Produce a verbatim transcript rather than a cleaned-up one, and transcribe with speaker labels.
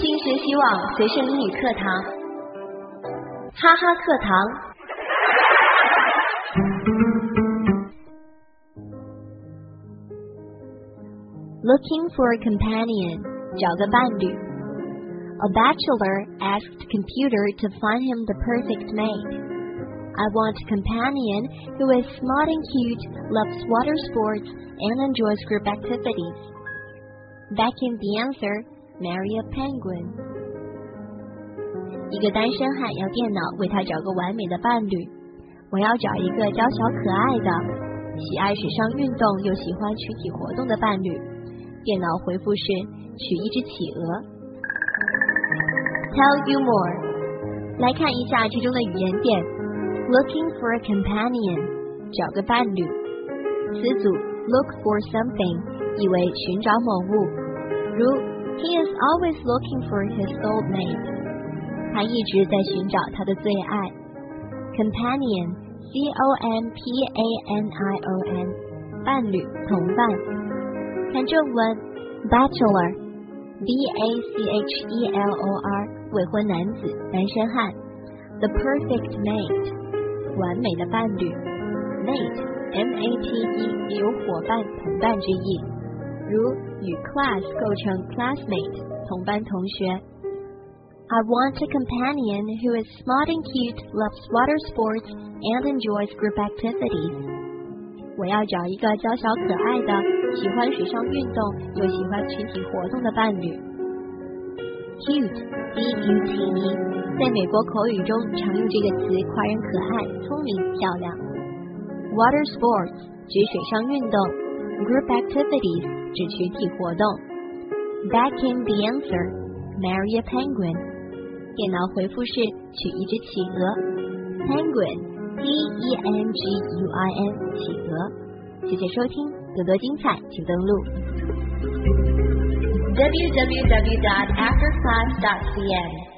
Speaker 1: 新学习网随身英语课堂，哈哈课堂。Looking for a companion， 找个伴侣。A bachelor asked computer to find him the perfect mate. I want a companion who is smart and cute, loves water sports, and enjoys group activities. Back in the answer, marry a penguin. 一个单身汉要电脑为他找个完美的伴侣。我要找一个娇小可爱的，喜爱水上运动又喜欢群体活动的伴侣。电脑回复是取一只企鹅。Tell you more. 来看一下其中的语言点。Looking for a companion， 找个伴侣。词组 look for something， 意为寻找某物。如 He is always looking for his soulmate， 他一直在寻找他的最爱。Companion C O M P A N I O N， 伴侣同伴。看正文 Bachelor B A C H E L O R， 未婚男子单身汉。The perfect mate，完美的伴侣。Mate M A T E 有伙伴同伴之意，如与 class 构成 classmate 同班同学。I want a companion who is smart and cute, loves water sports, and enjoys group activities. 我要找一个娇小可爱的，喜欢水上运动又喜欢群体活动的伴侣。Cute C U T E在美国口语中常用这个词夸人可爱、聪明、漂亮。Water sports 指水上运动， Group activities 指群体活动。Back in the answer, marry a penguin。电脑回复是取一只企鹅。Penguin P E N G U I N 企鹅。谢谢收听，更多精彩请登录 double-u double-u double-u dot afterclass dot c n